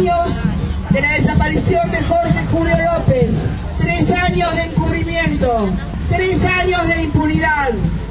años de la desaparición de Jorge Julio López, 3 años de encubrimiento, 3 años de impunidad.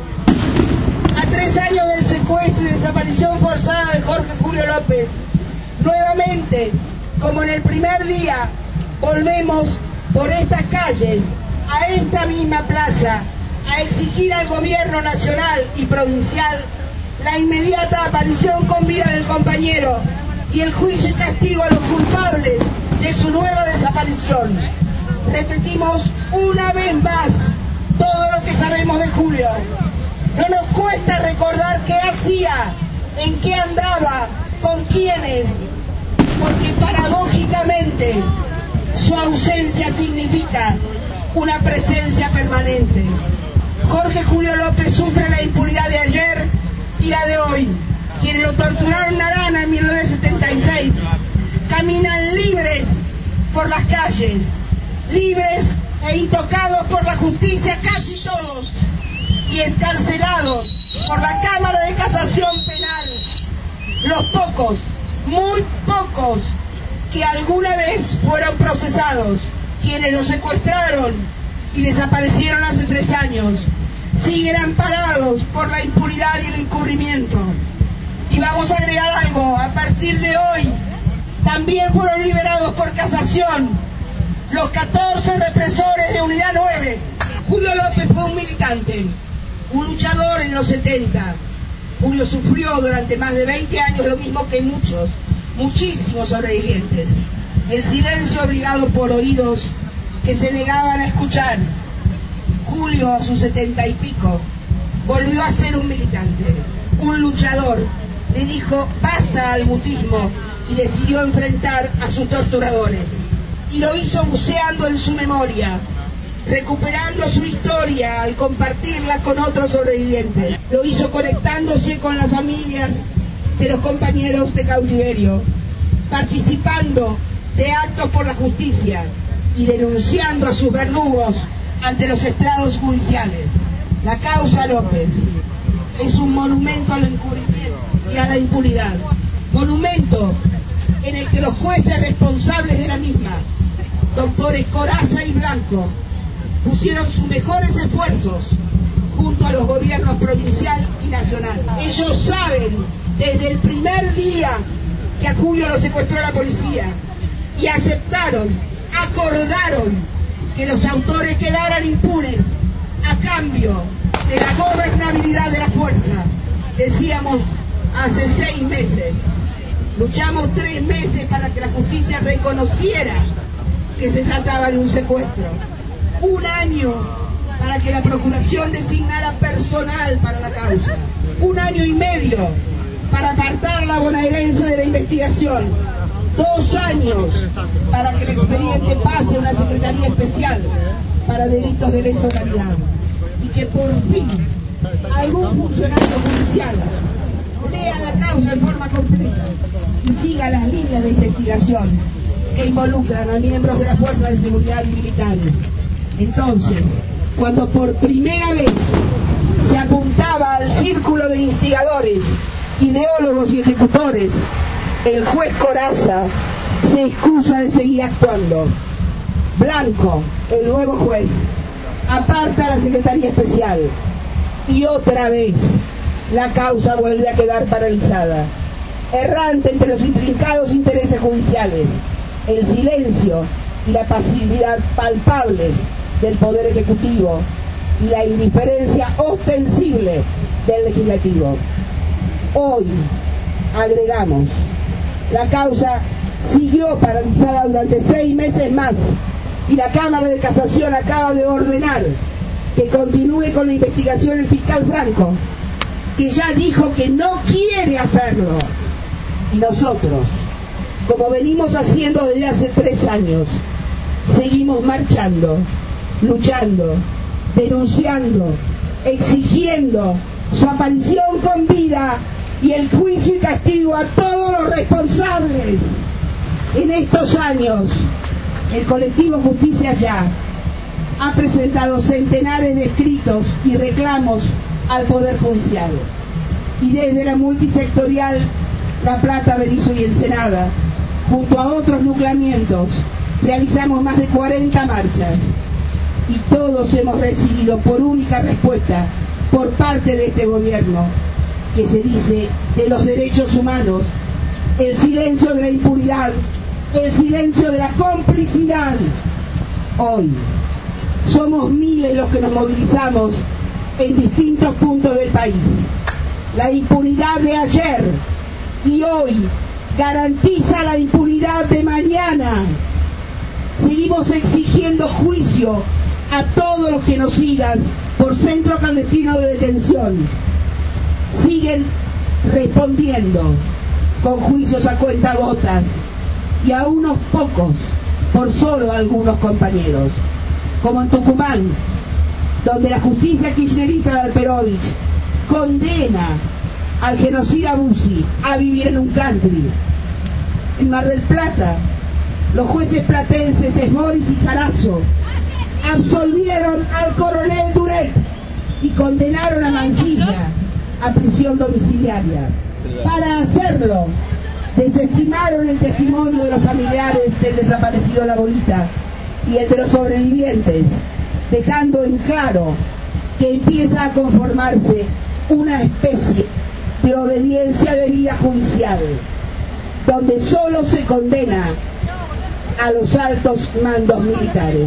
A 3 años del secuestro y desaparición forzada de Jorge Julio López, nuevamente, como en el primer día, volvemos por estas calles, a esta misma plaza, a exigir al gobierno nacional y provincial la inmediata aparición con vida del compañero y el juicio y castigo a los culpables de su nueva desaparición. Repetimos una vez más todo lo que sabemos de Julio. No nos cuesta recordar qué hacía, en qué andaba, con quiénes, porque paradójicamente su ausencia significa una presencia permanente. Jorge Julio López sufre la impunidad de ayer y la de hoy. Quienes lo torturaron en Arana en 1976 caminan libres por las calles, libres e intocados por la justicia casi todos, y escarcelados por la Cámara de Casación Penal los pocos, muy pocos, que alguna vez fueron procesados. Quienes los secuestraron y desaparecieron hace 3 años siguen amparados por la impunidad y el encubrimiento. Y vamos a agregar algo: a partir de hoy también fueron liberados por casación los 14 represores de Unidad 9. Julio López fue un militante, un luchador en los 70. Julio sufrió durante más de 20 años lo mismo que muchísimos sobrevivientes. El silencio obligado por oídos que se negaban a escuchar. Julio, a sus 70 y pico, volvió a ser un militante, un luchador. Le dijo basta al mutismo y decidió enfrentar a sus torturadores. Y lo hizo buceando en su memoria, recuperando su historia al compartirla con otros sobrevivientes. Lo hizo conectándose con las familias de los compañeros de cautiverio, participando de actos por la justicia y denunciando a sus verdugos ante los estrados judiciales. La causa López es un monumento al encubrimiento y a la impunidad, monumento en el que los jueces responsables de la misma, doctores Corazza y Blanco, pusieron sus mejores esfuerzos junto a los gobiernos provincial y nacional. Ellos saben desde el primer día que a Julio lo secuestró la policía y aceptaron, acordaron que los autores quedaran impunes a cambio de la gobernabilidad de la fuerza. Decíamos hace 6 meses, luchamos 3 meses para que la justicia reconociera que se trataba de un secuestro, 1 año para que la procuración designara personal para la causa, 1 año y medio para apartar la bonaerense de la investigación, 2 años para que el expediente pase a una secretaría especial para delitos de lesa humanidad, y que por fin algún funcionario judicial lea la causa en forma completa y siga las líneas de investigación que involucran a miembros de las fuerzas de seguridad y militares. Entonces, cuando por primera vez se apuntaba al círculo de instigadores, ideólogos y ejecutores, el juez Corazza se excusa de seguir actuando. Blanco, el nuevo juez, aparta a la Secretaría Especial y otra vez la causa vuelve a quedar paralizada, errante entre los intrincados intereses judiciales, el silencio y la pasividad palpables del Poder Ejecutivo y la indiferencia ostensible del Legislativo. Hoy, agregamos, la causa siguió paralizada durante 6 meses más y la Cámara de Casación acaba de ordenar que continúe con la investigación el fiscal Franco, que ya dijo que no quiere hacerlo. Y nosotros, como venimos haciendo desde hace 3 años, seguimos marchando, luchando, denunciando, exigiendo su aparición con vida y el juicio y castigo a todos los responsables. En estos años, el colectivo Justicia Ya ha presentado centenares de escritos y reclamos al Poder Judicial. Y desde la multisectorial La Plata, Berisso y Ensenada, junto a otros nucleamientos, realizamos más de 40 marchas y todos hemos recibido por única respuesta por parte de este gobierno, que se dice de los derechos humanos, el silencio de la impunidad, el silencio de la complicidad. Hoy somos miles los que nos movilizamos en distintos puntos del país. La impunidad de ayer y hoy garantiza la impunidad de mañana. Seguimos exigiendo juicio a todos los genocidas por centro clandestino de detención. Siguen respondiendo con juicios a cuentagotas y a unos pocos por solo algunos compañeros, como en Tucumán, donde la justicia kirchnerista de Alperovich condena al genocida Bussi a vivir en un country. En Mar del Plata, los jueces platenses Esmoris y Carazo absolvieron al coronel Duret y condenaron a Mancilla a prisión domiciliaria. Para hacerlo, desestimaron el testimonio de los familiares del desaparecido La Bolita y el de los sobrevivientes, dejando en claro que empieza a conformarse una especie de obediencia debida judicial, donde solo se condena a los altos mandos militares.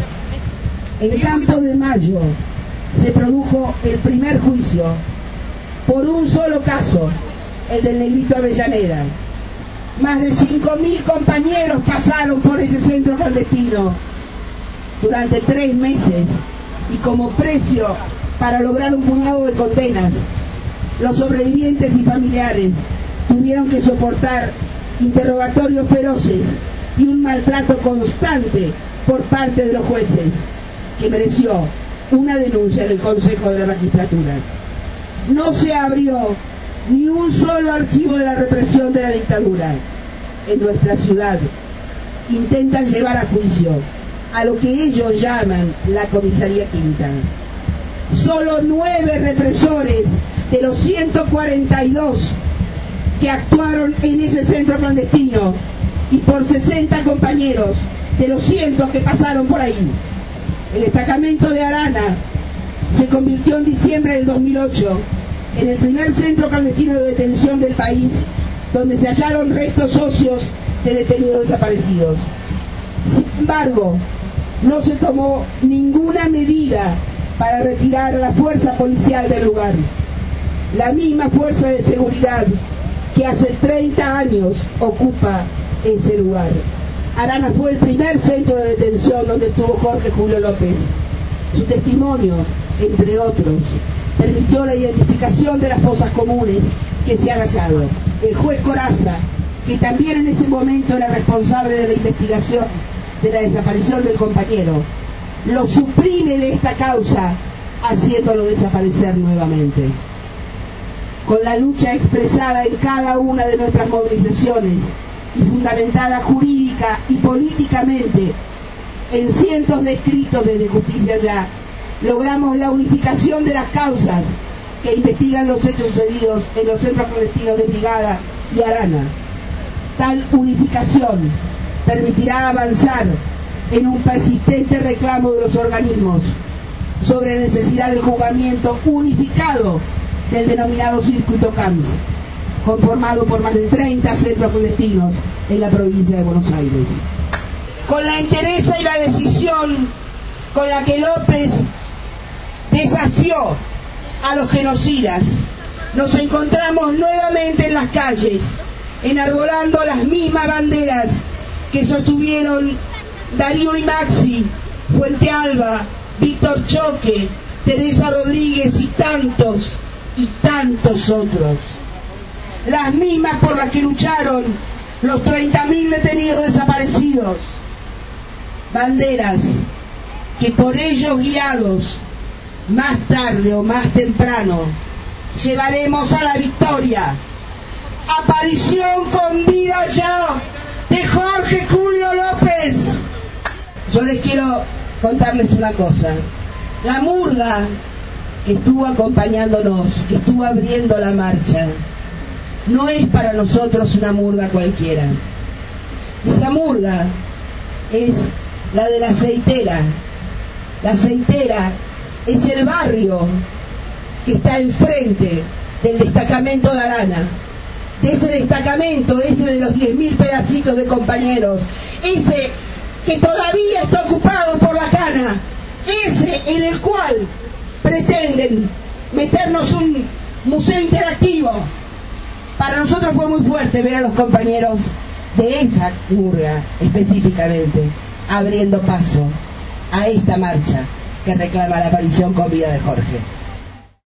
En Campo de Mayo se produjo el primer juicio por un solo caso, el del Negrito Avellaneda. Más de 5.000 compañeros pasaron por ese centro clandestino durante 3 meses y como precio para lograr un puñado de condenas, los sobrevivientes y familiares tuvieron que soportar interrogatorios feroces y un maltrato constante por parte de los jueces, que mereció una denuncia en el Consejo de la Magistratura. No se abrió ni un solo archivo de la represión de la dictadura. En nuestra ciudad intentan llevar a juicio a lo que ellos llaman la Comisaría Quinta. Solo 9 represores de los 142 que actuaron en ese centro clandestino y por 60 compañeros de los cientos que pasaron por ahí. El destacamento de Arana se convirtió en diciembre del 2008 en el primer centro clandestino de detención del país, donde se hallaron restos óseos de detenidos desaparecidos. Sin embargo, no se tomó ninguna medida para retirar a la fuerza policial del lugar. La misma fuerza de seguridad que hace 30 años ocupa ese lugar. Arana fue el primer centro de detención donde estuvo Jorge Julio López. Su testimonio, entre otros, permitió la identificación de las fosas comunes que se han hallado. El juez Corazza, que también en ese momento era responsable de la investigación de la desaparición del compañero, lo suprime de esta causa, haciéndolo desaparecer nuevamente. Con la lucha expresada en cada una de nuestras movilizaciones y fundamentada jurídica y políticamente en cientos de escritos desde Justicia Ya, logramos la unificación de las causas que investigan los hechos sucedidos en los centros clandestinos de Brigada y Arana. Tal unificación permitirá avanzar en un persistente reclamo de los organismos sobre la necesidad del juzgamiento unificado del denominado Circuito Camps, conformado por más de 30 centros clandestinos en la provincia de Buenos Aires. Con la entereza y la decisión con la que López desafió a los genocidas, nos encontramos nuevamente en las calles, enarbolando las mismas banderas que sostuvieron Darío y Maxi, Fuente Alba, Víctor Choque, Teresa Rodríguez y tantos otros. Las mismas por las que lucharon los 30.000 detenidos desaparecidos. Banderas que por ellos guiados, más tarde o más temprano, llevaremos a la victoria. Aparición con vida ya de Jorge Julio López. Yo les quiero contarles una cosa. La murga que estuvo acompañándonos, que estuvo abriendo la marcha, no es para nosotros una murga cualquiera. Esa murga es la de la Aceitera. La Aceitera es el barrio que está enfrente del destacamento de Arana. De ese destacamento, ese de los 10.000 pedacitos de compañeros, ese que todavía está ocupado por la cana, ese en el cual pretenden meternos un museo interactivo. Para nosotros fue muy fuerte ver a los compañeros de esa murga específicamente abriendo paso a esta marcha que reclama la aparición con vida de Jorge.